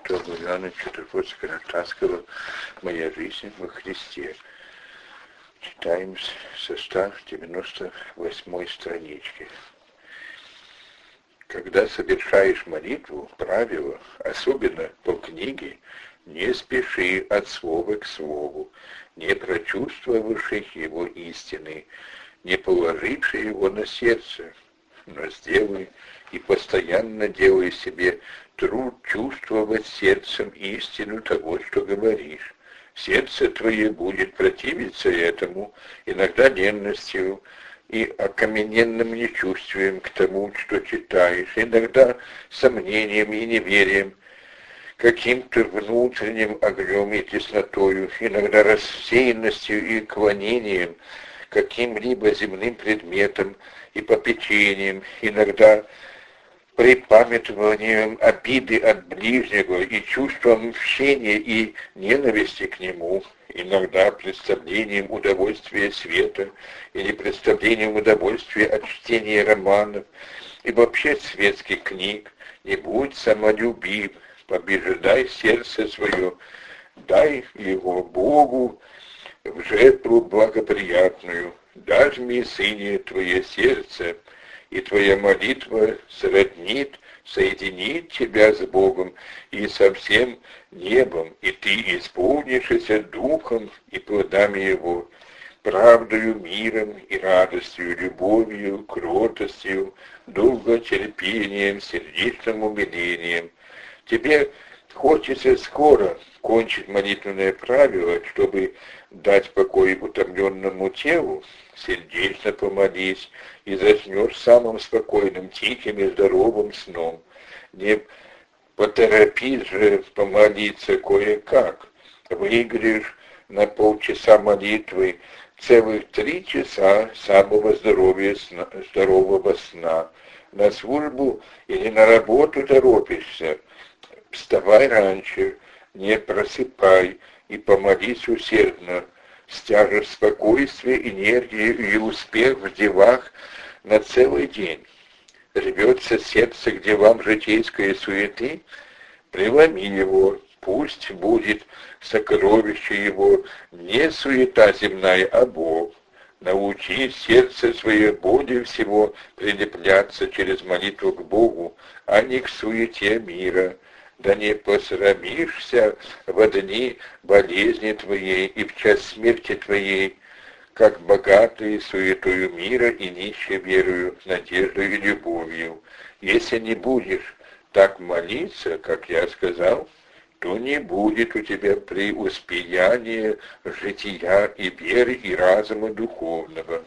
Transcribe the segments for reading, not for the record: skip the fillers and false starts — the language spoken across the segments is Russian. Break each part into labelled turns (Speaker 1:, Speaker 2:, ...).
Speaker 1: святого Иоанна Чудотворца-Каратасского «Моя жизнь во Христе». Читаем со 198 странички. Когда совершаешь молитву, правило, особенно по книге, не спеши от слова к слову, не прочувствовавши его истины, не положивши его на сердце, но сделай и постоянно делай себе труд чувствовать сердцем истину того, что говоришь. Сердце твое будет противиться этому, иногда ленностью и окамененным нечувствием к тому, что читаешь, иногда сомнением и неверием, каким-то внутренним огнем и теснотою, иногда рассеянностью и клонением, каким-либо земным предметом и попечением, иногда припамятованием обиды от ближнего и чувством мщения и ненависти к нему, иногда представлением удовольствия света или представлением удовольствия от чтения романов и вообще светских книг. Не будь самолюбив, побеждай сердце свое, дай его Богу в жертву благоприятную, дажми, Сыне, твое сердце, и твоя молитва сроднит, соединит тебя с Богом и со всем небом, и ты исполнишься духом и плодами его, правдою, миром и радостью, любовью, кротостью, долготерпением, сердечным умилением. Тебе хочется скоро кончить молитвенное правило, чтобы дать покой утомленному телу, сердечно помолись, и заснешь самым спокойным, тихим и здоровым сном. Не поторопись же помолиться кое-как. Выиграешь на полчаса молитвы целых 3 часа самого здорового сна. На службу или на работу торопишься. Вставай раньше, не просыпай и помолись усердно. Стяжешь спокойствие, энергию и успех в делах на целый день. Рвется сердце к делам житейской суеты, преломи его, пусть будет сокровище его не суета земная, а Бог. Научи сердце свое более всего прилепляться через молитву к Богу, а не к суете мира. Да не посрамишься во дни болезни твоей и в час смерти твоей, как богатые суетою мира и нищие верою, надеждой и любовью. Если не будешь так молиться, как я сказал, то не будет у тебя преуспеяния жития и веры и разума духовного.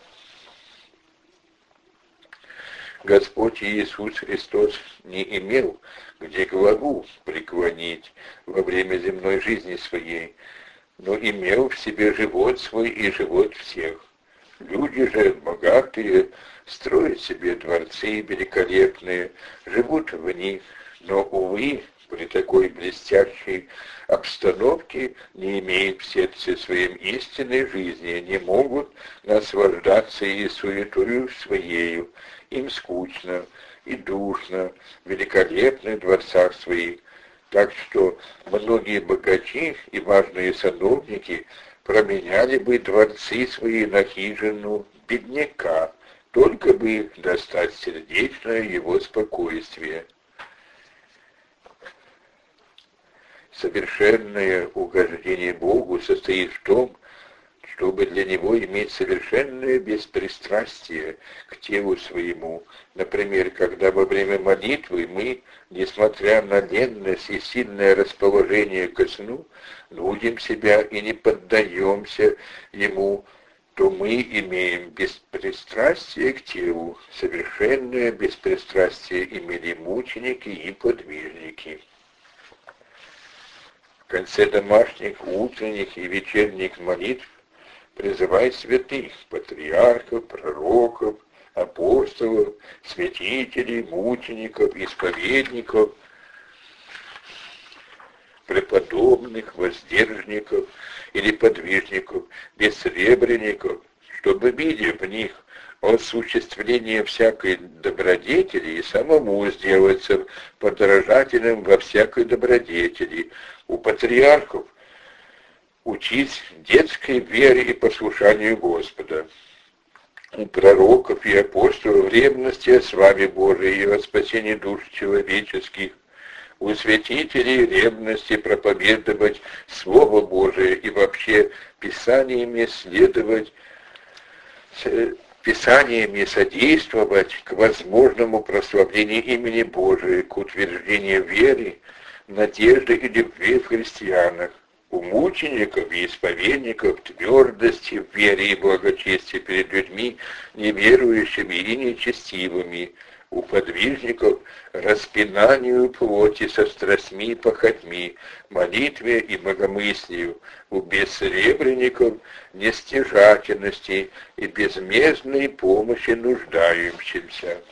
Speaker 1: Господь Иисус Христос не имел где главу преклонить во время земной жизни своей, но имел в себе живот свой и живот всех. Люди же богатые строят себе дворцы великолепные, живут в них, но, увы, при такой блестящей обстановке не имеют в сердце своем истинной жизни, не могут наслаждаться и суетою своею. Им скучно и душно в великолепных дворцах своих, так что многие богачи и важные сановники променяли бы дворцы свои на хижину бедняка, только бы достать сердечное его спокойствие. Совершенное угождение Богу состоит в том, чтобы для Него иметь совершенное беспристрастие к телу своему. Например, когда во время молитвы мы, несмотря на ленность и сильное расположение ко сну, нудим себя и не поддаемся Ему, то мы имеем беспристрастие к телу. Совершенное беспристрастие имели мученики и подвижники. В конце домашних, утренних и вечерних молитв призывай святых, патриархов, пророков, апостолов, святителей, мучеников, исповедников, преподобных, воздержников или подвижников, бессребренников, чтобы, видя в них осуществление всякой добродетели, и самому сделаться подражателем во всякой добродетели. У патриархов учить детской вере и послушанию Господа. У пророков и апостолов ревности о славе Божией и о спасении душ человеческих. У святителей ревности проповедовать Слово Божие и вообще Писаниями следовать, Писаниями содействовать к возможному прославлению имени Божия, к утверждению веры, надежды и любви в христианах. У мучеников и исповедников твердости в вере и благочестии перед людьми, неверующими и нечестивыми. У подвижников распинанию плоти со страстьми и похотьми, молитве и богомыслию. У бессребренников нестяжательности и безмездной помощи нуждающимся.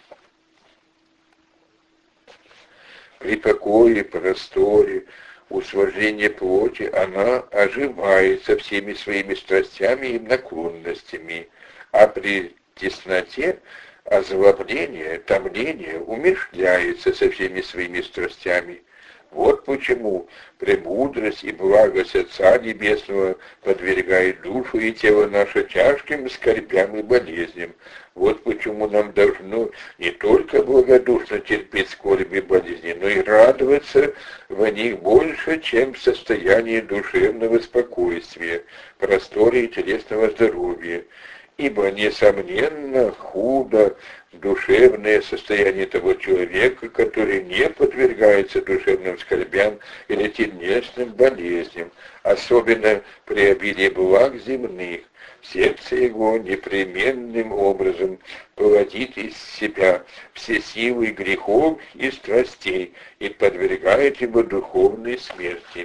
Speaker 1: При покое, просторе, усложнение плоти она оживает со всеми своими страстями и наклонностями, а при тесноте озлобление, томление умерщвляется со всеми своими страстями. Вот почему премудрость и благость Отца Небесного подвергает душу и тело наше тяжким скорбям и болезням. Вот почему нам должно не только благодушно терпеть скорби и болезни, но и радоваться в них больше, чем в состоянии душевного спокойствия, просторе и телесного здоровья. Ибо, несомненно, худо душевное состояние того человека, который не подвергается душевным скорбям или телесным болезням, особенно при обилии благ земных. Сердце его непременным образом плодит из себя все силы грехов и страстей и подвергает его духовной смерти.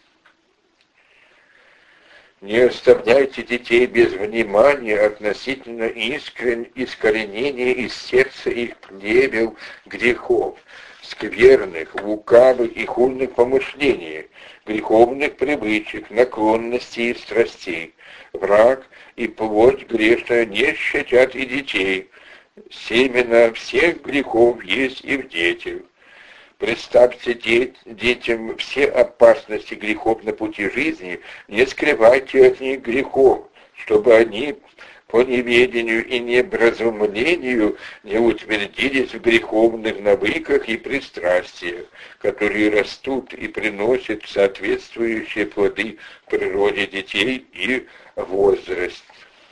Speaker 1: Не оставляйте детей без внимания относительно искоренения из сердца их плевел грехов, скверных, лукавых и хульных помышлений, греховных привычек, наклонностей и страстей. Враг и плоть грешная не щадят и детей. Семена всех грехов есть и в детях. Представьте детям все опасности грехов на пути жизни, не скрывайте от них грехов, чтобы они по неведению и необразумлению не утвердились в греховных навыках и пристрастиях, которые растут и приносят соответствующие плоды в природе детей и возраст.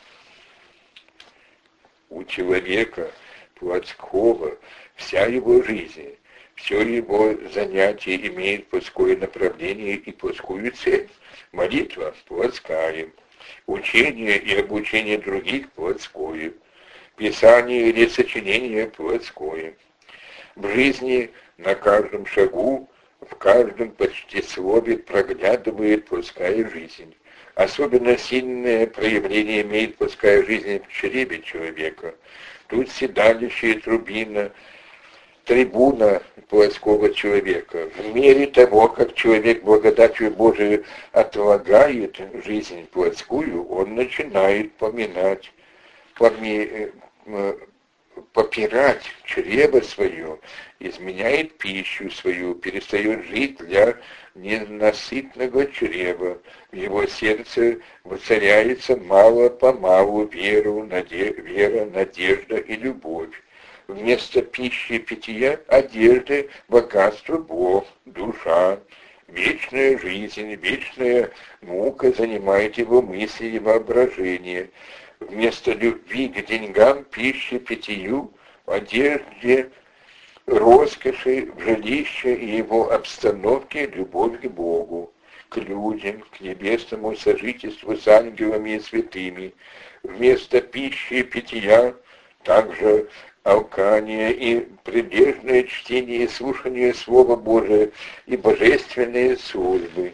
Speaker 1: У человека плотского вся его жизнь, все его занятие имеет плотское направление и плотскую цель. Молитва плотская, учение и обучение других плотское, писание или сочинение плотское. В жизни на каждом шагу, в каждом почти слове проглядывает плотская жизнь. Особенно сильное проявление имеет плотская жизнь в чреве человека. Тут седалище и трибуна плотского человека. В мере того, как человек благодатью Божией отлагает жизнь плотскую, он начинает попирать чрево свое, изменяет пищу свою, перестает жить для ненасытного чрева. В его сердце воцаряется мало-помалу вера, надежда и любовь. Вместо пищи и питья, одежды, богатство, Бог, душа. Вечная жизнь, вечная мука занимает его мысли и воображение. Вместо любви к деньгам, пище, питью, одежде, роскоши, в жилище и его обстановке любовь к Богу, к людям, к небесному сожительству с ангелами и святыми. Вместо пищи и питья также алкание и прилежное чтение и слушание Слова Божия и божественные службы.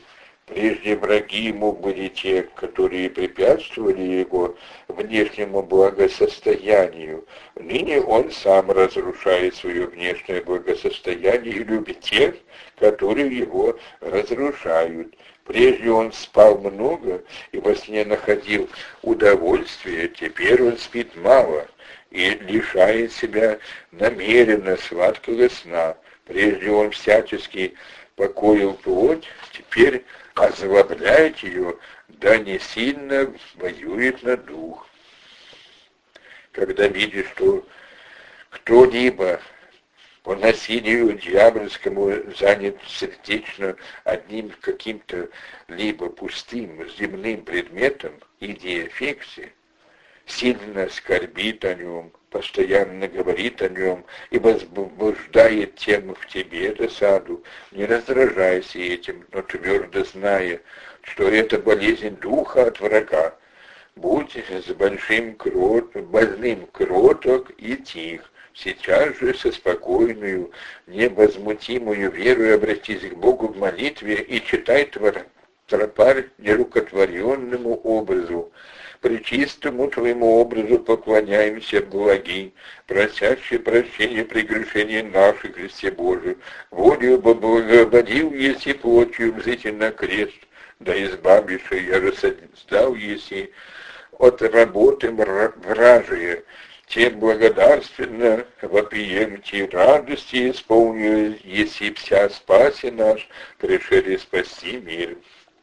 Speaker 1: Прежде враги ему были те, которые препятствовали его внешнему благосостоянию. Ныне он сам разрушает свое внешнее благосостояние и любит тех, которые его разрушают. Прежде он спал много и во сне находил удовольствие, теперь он спит мало и лишает себя намеренно сладкого сна. Прежде он всячески покоил плоть, теперь озлобляет ее, да не сильно воюет на дух. Когда видишь, что кто-либо по насилию дьявольскому занят сердечно одним каким-то либо пустым земным предметом, идея фикции, сильно скорбит о нем, постоянно говорит о нем и возбуждает тем в тебе досаду, не раздражайся этим, но твердо зная, что это болезнь духа от врага. Будь с больным кроток и тих, сейчас же со спокойную, невозмутимую верой обратись к Богу в молитве и читай тропарь нерукотворенному образу. Пречистому твоему образу поклоняемся, благи, просящие прощения прегрешений наших, Христе Божий, волею благоводил, еси плотью взыти на крест, да избавишь, я рассуждал, еси от работы вражие, тем благодарственно вопиемте радости исполню, еси вся спаси наш, пришели спасти мир.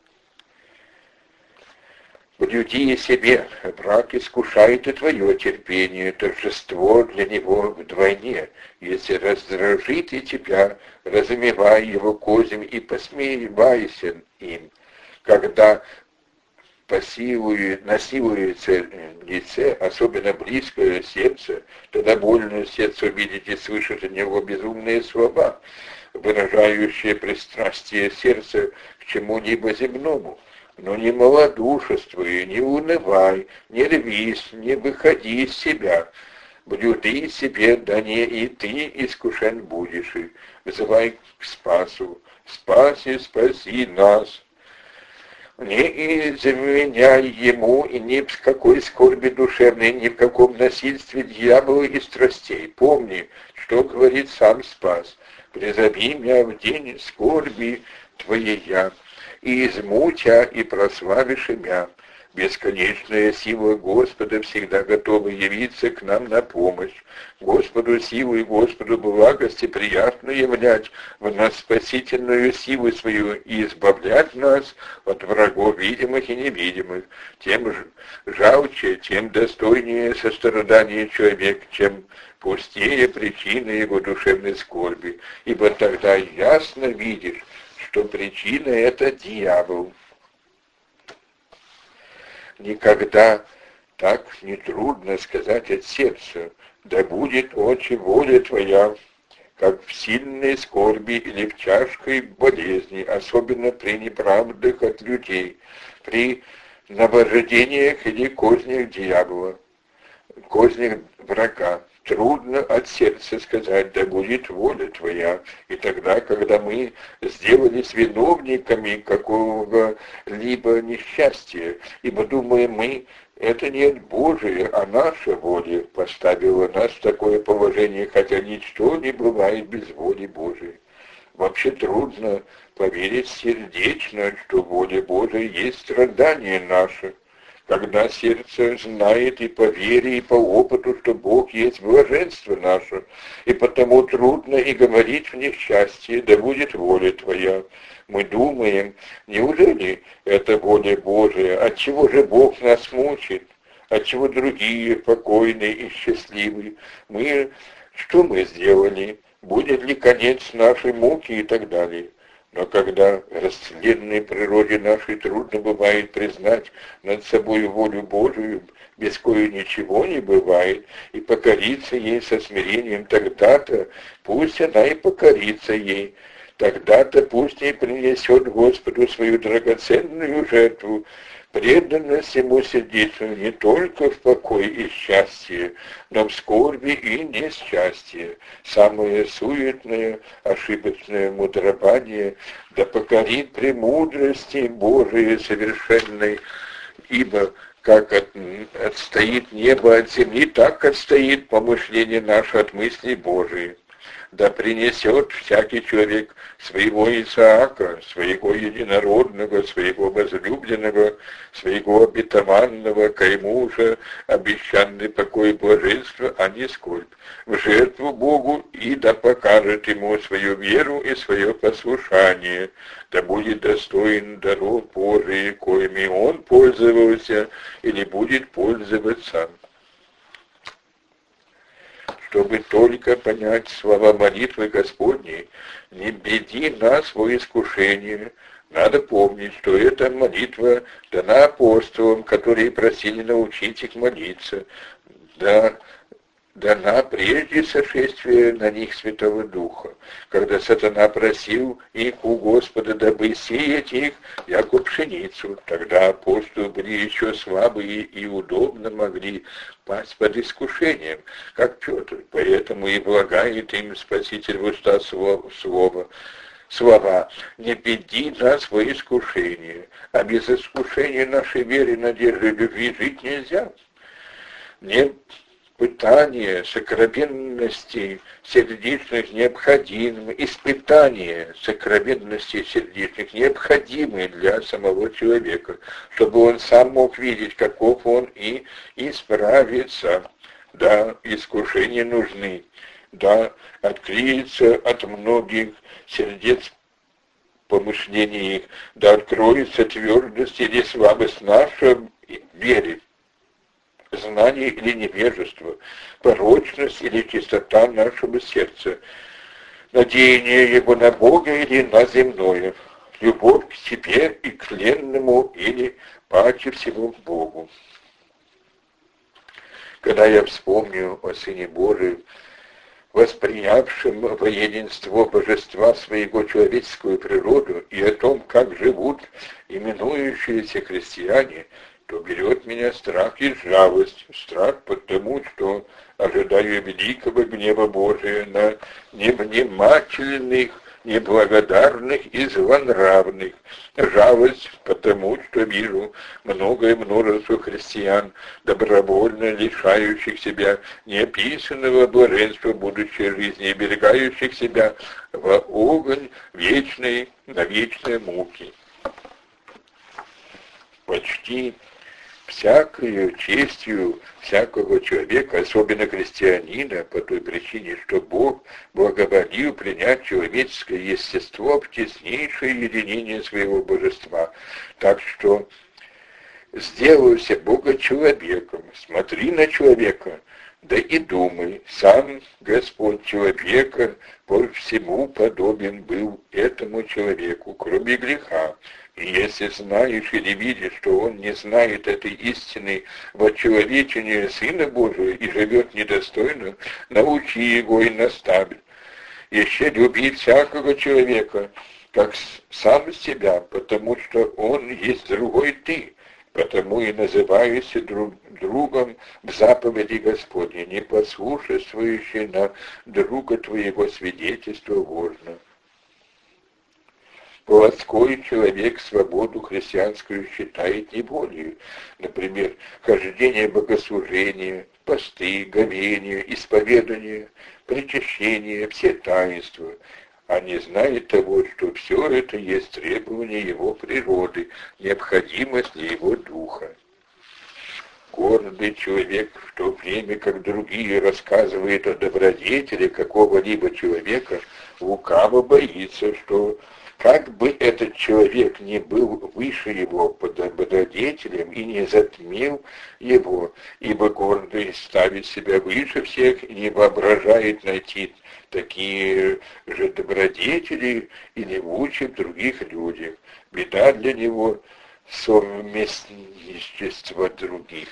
Speaker 1: Блюди себе, враг искушает и твое терпение, торжество для него вдвойне. Если раздражит и тебя, разумевай его козем и посмеивайся им. Когда насилуется лице, особенно близкое сердце, тогда больно сердце увидеть и слышать от него безумные слова, выражающие пристрастие сердца к чему-либо земному. Но не малодушествуй, не унывай, не рвись, не выходи из себя. Блюди себе, да не и ты искушен будешь, и взывай к спасу. Спаси, спаси нас. Не изменяй ему и ни в какой скорби душевной, ни в каком насильстве дьявола и страстей. Помни, что говорит сам Спас. Призови меня в день скорби твоей я, и измутя, и прославишь имя. Бесконечная сила Господа всегда готова явиться к нам на помощь. Господу силу и Господу благости приятно являть в нас спасительную силу свою и избавлять нас от врагов видимых и невидимых. Тем жалче, тем достойнее сострадание человек, чем пустее причина его душевной скорби, ибо тогда ясно видишь, что причина — это дьявол. Никогда так нетрудно сказать от сердца: да будет, Отче, воля Твоя, как в сильной скорби или в тяжкой болезни, особенно при неправдах от людей, при наваждениях или кознях дьявола, кознях врага. Трудно от сердца сказать: да будет воля Твоя. И тогда, когда мы сделались виновниками какого-либо несчастья, ибо думаем мы, это не от Божия, а наша воля поставила нас в такое положение, хотя ничто не бывает без воли Божией. Вообще трудно поверить сердечно, что воля Божия есть страдание наше. Когда сердце знает и по вере, и по опыту, что Бог есть блаженство наше, и потому трудно и говорить в несчастье: да будет воля Твоя. Мы думаем, неужели это воля Божия? Отчего же Бог нас мучит? Отчего другие покойные и счастливые? Что мы сделали? Будет ли конец нашей муки и так далее? Но когда растленной природе нашей трудно бывает признать над собой волю Божию, без кое ничего не бывает, и покориться ей со смирением, тогда-то пусть она и покорится ей, тогда-то пусть и принесет Господу свою драгоценную жертву, Преданность ему сердечную не только в покое и счастье, но в скорби и несчастье. Самое суетное, ошибочное мудробание да покорит премудрости Божией совершенной, ибо как отстоит небо от земли, так отстоит помышление наше от мыслей Божией. Да принесет всякий человек своего Исаака, своего единородного, своего возлюбленного, своего обетованного, кайму же обещанный покой и блаженство, а не скорбь, в жертву Богу, и да покажет ему свою веру и свое послушание, да будет достоин даров Божий, коими он пользовался или будет пользоваться. Чтобы только понять слова молитвы Господней, не веди нас во искушение. Надо помнить, что эта молитва дана апостолам, которые просили научить их молиться, дана прежде сошествия на них Святого Духа, когда сатана просил их у Господа, дабы сеять их, яко пшеницу. Тогда апостолы были еще слабые и удобно могли пасть под искушением, как Петр. Поэтому и благает им Спаситель в уста слова «Не веди нас во искушение», а без искушения нашей веры, надежды и любви жить нельзя. Не испытания сокровенностей сердечных необходимы, испытания сокровенностей сердечных необходимы для самого человека, чтобы он сам мог видеть, каков он, и исправиться. Да, искушения нужны, да, откроется от многих сердец помышлений их, да откроется твердость или слабость наша веры, знание или невежество, порочность или чистота нашего сердца, надеяние его на Бога или на земное, любовь к себе и к тленному или паче всего к Богу. Когда я вспомню о Сыне Божьем, воспринявшим во единство божества своего человеческую природу и о том, как живут именующиеся христиане, то берет меня страх и жалость. Страх потому, что ожидаю великого гнева Божия на невнимательных, неблагодарных и злонравных. Жалость потому, что вижу многое множество христиан, добровольно лишающих себя неописанного блаженства будущей жизни и берегающих себя во огонь вечной, на вечной муки. Почти всякою честью всякого человека, особенно христианина, по той причине, что Бог благоволил принять человеческое естество в теснейшее единение своего божества. Так что сделайся Бога человеком, смотри на человека, да и думай, сам Господь человека по всему подобен был этому человеку, кроме греха. И если знаешь или видишь, что он не знает этой истины в очеловечении Сына Божия и живет недостойно, научи его и наставь. Еще люби всякого человека, как сам себя, потому что он есть другой ты. Потому и называешься другом в заповеди Господней, не послушествующий на друга твоего свидетельства ложно. Плотской человек свободу христианскую считает неволею. Например, хождение богослужения, посты, говения, исповедание, причащение, все таинства. А не знает того, что все это есть требование его природы, необходимость для его духа. Гордый человек, в то время как другие рассказывают о добродетели какого-либо человека, лукаво боится, что как бы этот человек не был выше его под добродетелем и не затмил его, ибо гордый ставит себя выше всех и не воображает найти такие же добродетели и не учит других людях. Беда для него совместничество других.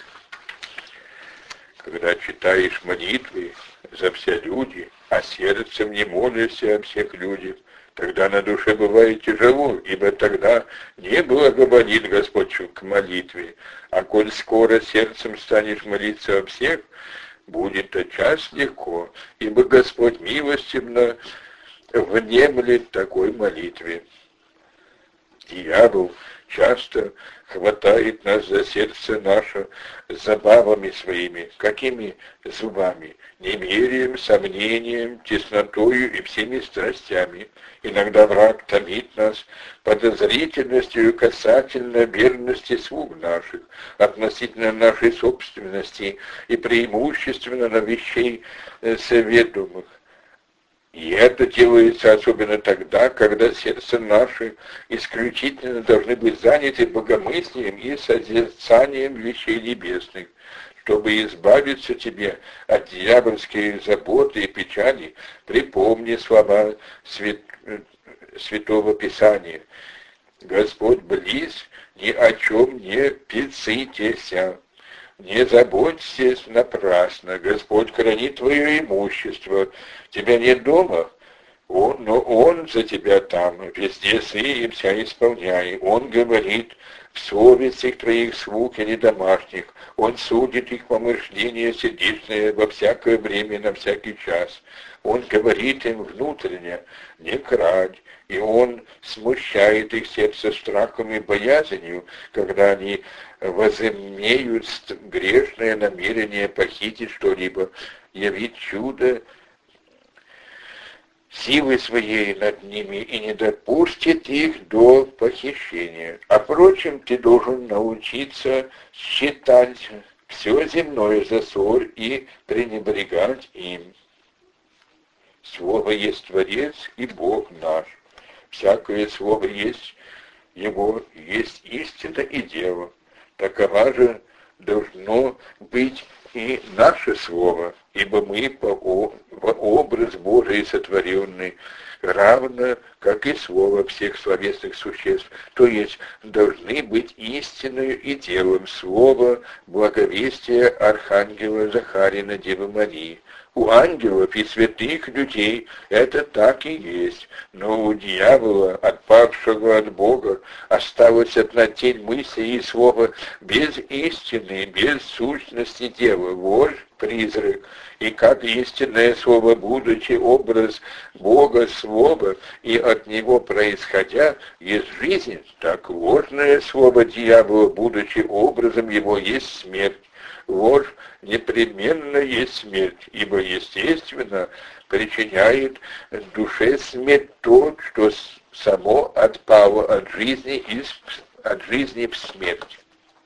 Speaker 1: Когда читаешь молитвы за все люди, а сердцем не молишься о всех людях, Тогда на душе бывает тяжело, ибо тогда не благоволит Господь к молитве, а коль скоро сердцем станешь молиться о всех, будет тотчас легко, ибо Господь милостивно внемлет такой молитве. Дьявол часто хватает нас за сердце наше забавами своими. Какими зубами? Немерием, сомнением, теснотою и всеми страстями. Иногда враг томит нас подозрительностью касательно верности слуг наших, относительно нашей собственности и преимущественно на вещей соведомых. И это делается особенно тогда, когда сердце наше исключительно должны быть заняты богомыслием и созерцанием вещей небесных. Чтобы избавиться тебе от дьявольской заботы и печали, припомни слова Святого Писания. Господь близ, ни о чем не пецитеся. Не заботьтесь напрасно, Господь хранит твое имущество. Тебя нет дома, но Он за тебя там, везде и вся исполняй. Он говорит в совестях твоих слуг или домашних. Он судит их помышления сердечные во всякое время, на всякий час. Он говорит им внутренне, не крадь, и Он смущает их сердце страхом и боязнью, когда они возымеют грешное намерение похитить что-либо, явить чудо силы своей над ними и не допустит их до похищения. А впрочем, ты должен научиться считать все земное за ссор и пренебрегать им. Слово есть Творец и Бог наш. Всякое слово есть Его, есть истина и дело. Такова же должно быть и наше слово, ибо мы в образ Божий сотворенный, равно как и слово всех словесных существ, то есть должны быть истиною и делом слова благовестия архангела Захарина Девы Марии. У ангелов и святых людей это так и есть, но у дьявола, отпавшего от Бога, осталась одна тень мысли и слова без истины, без сущности дела, ложь, призрак. И как истинное слово, будучи образ Бога слова и от него происходя, есть жизнь, так ложное слово дьявола, будучи образом его, есть смерть. Ложь непременно есть смерть, ибо, естественно, причиняет душе смерть то, что само отпало от жизни в смерть.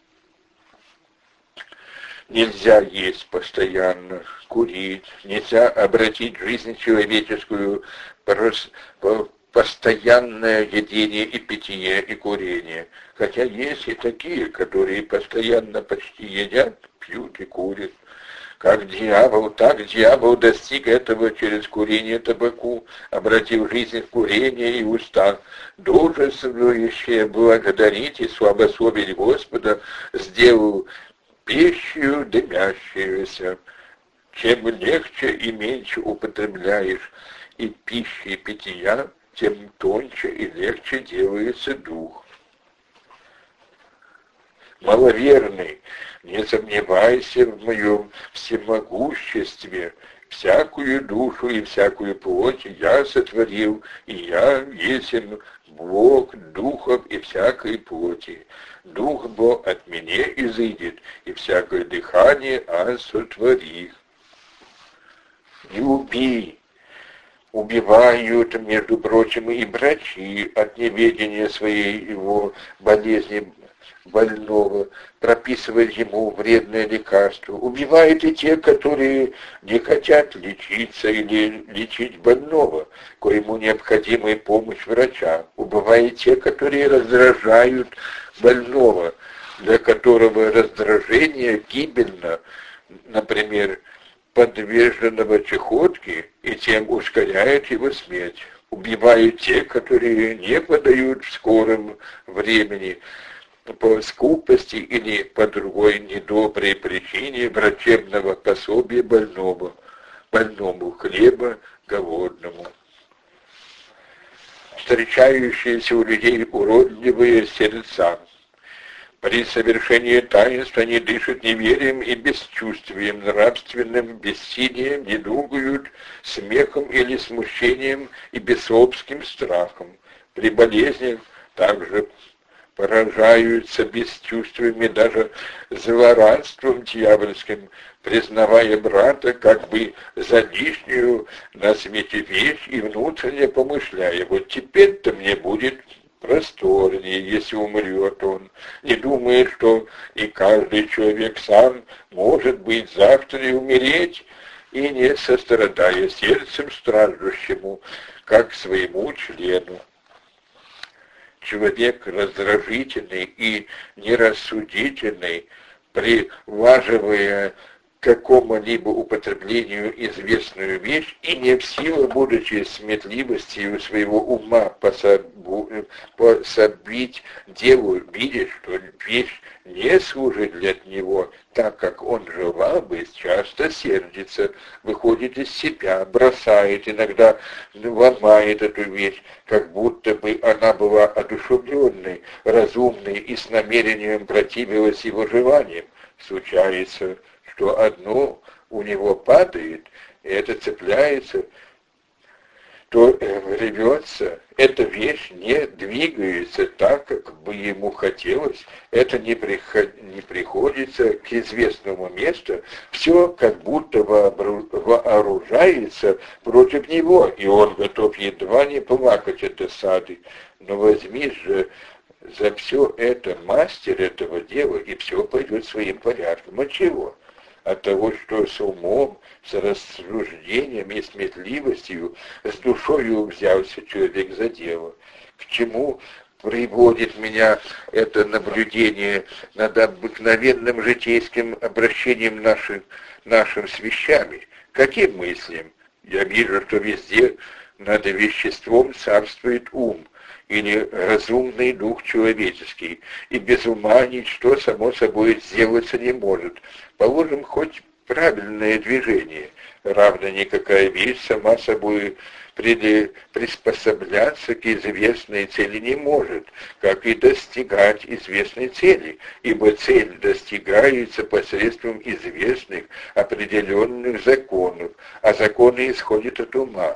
Speaker 1: Нельзя есть постоянно, курить, нельзя обратить жизнь человеческую в постоянное едение и питье и курение. Хотя есть и такие, которые постоянно почти едят, пьют и курят. Как дьявол, так дьявол достиг этого через курение табаку, обратив жизнь в курение и уста. Долженствующие благодарить и славословить Господа, сделал пищу дымящуюся. Чем легче и меньше употребляешь и пищи, и питья, тем тоньше и легче делается дух. Маловерный, не сомневайся в моем всемогуществе. Всякую душу и всякую плоть я сотворил, и я есмь Бог духов и всякой плоти. Дух Бог от меня изыдет, и всякое дыхание сотворих. Не убей. Убивают, между прочим, и врачи от неведения своей его болезни больного, прописывают ему вредное лекарство. Убивают и те, которые не хотят лечиться или лечить больного, коему необходима помощь врача. Убивают те, которые раздражают больного, для которого раздражение гибельно, например, подверженного чехотке, и тем ускоряет его смерть. Убивают те, которые не подают в скором времени по скупости или по другой недоброй причине врачебного пособия больному хлеба голодному. встречающиеся у людей уродливые сердца. При совершении таинств они дышат неверием и бесчувствием, нравственным бессилием, недугуют смехом или смущением и бесовским страхом. При болезнях также поражаются бесчувствиями, даже злорадством дьявольским, признавая брата как бы за лишнюю на свете вещь и внутренне помышляя: вот теперь-то мне будет просторнее, если умрет он, не думая, что и каждый человек сам может быть завтра и умереть, и не сострадая сердцем страждущему, как своему члену. Человек раздражительный и нерассудительный, приваживая какому-либо употреблению известную вещь и не в силу, будучи сметливостью своего ума пособить делу, видя, что вещь не служит для него так, как он желал бы, часто сердится, выходит из себя, бросает, иногда ломает эту вещь, как будто бы она была одушевленной, разумной и с намерением противилась его желаниям. Случается, что одно у него падает, и это цепляется, то рвется, эта вещь не двигается так, как бы ему хотелось, это не приходится к известному месту, все как будто вооружается против него, и он готов едва не плакать от досады. Но возьми же за все это мастер этого дела, и все пойдет своим порядком. От чего? От того, что с умом, с рассуждением и сметливостью, с душою взялся человек за дело. К чему приводит меня это наблюдение над обыкновенным житейским обращением нашим с вещами? Каким мыслям? Я вижу, что везде над веществом царствует ум, или разумный дух человеческий, и без ума ничто само собой сделаться не может. Положим, хоть правильное движение, равно никакая вещь сама собой приспособляться к известной цели не может, как и достигать известной цели, ибо цель достигается посредством известных определенных законов, а законы исходят от ума.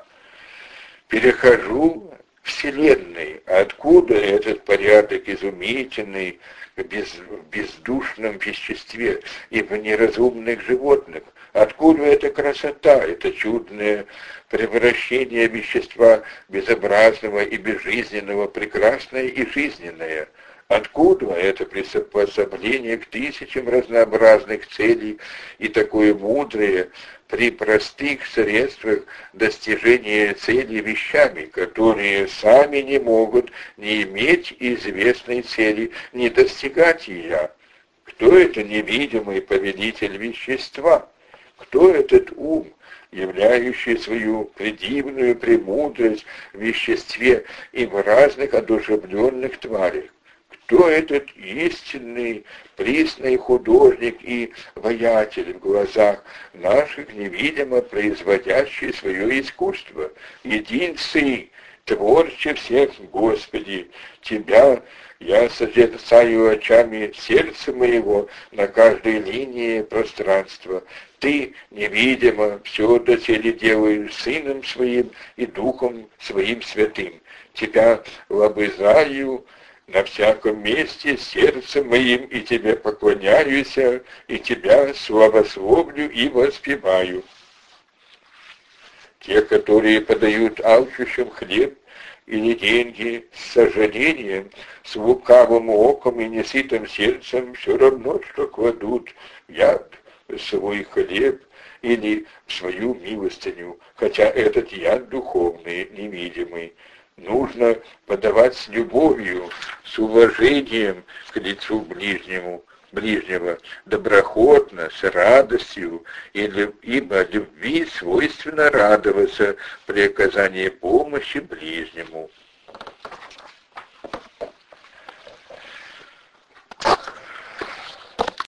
Speaker 1: Перехожу Вселенной, откуда этот порядок изумительный в бездушном веществе и в неразумных животных? Откуда эта красота, это чудное превращение вещества безобразного и безжизненного, прекрасное и жизненное? Откуда это приспособление к тысячам разнообразных целей и такое мудрое при простых средствах достижения цели вещами, которые сами не могут не иметь известной цели, не достигать ее? Кто это невидимый повелитель вещества? Кто этот ум, являющий свою предивную премудрость в веществе и в разных одушевленных тварях? Кто этот истинный, пресный художник и воятель в глазах наших, невидимо производящий свое искусство? Единственный, творче всех, Господи, Тебя я созерцаю очами сердца моего на каждой линии пространства. Ты невидимо все доселе делаешь Сыном Своим и Духом Своим Святым. Тебя лобызаю на всяком месте сердцем моим, и Тебе поклоняюсь, и Тебя славословлю и воспеваю. Те, которые подают алчущим хлеб или деньги с сожалением, с лукавым оком и несытым сердцем, все равно, что кладут в яд свой хлеб или в свою милостыню, хотя этот яд духовный, невидимый. Нужно подавать с любовью, с уважением к лицу ближнего, доброхотно, с радостью, ибо любви свойственно радоваться при оказании помощи ближнему.